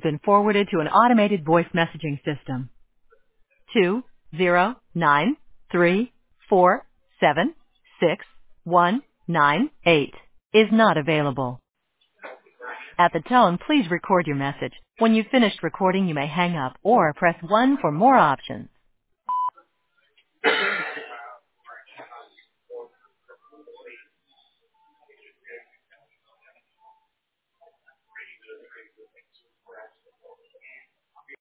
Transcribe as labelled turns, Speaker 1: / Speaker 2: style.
Speaker 1: been forwarded to an automated voice messaging system. 20934761198 is not available. At the tone, please record your message. When you've finished recording, you may hang up or press 1 for more options.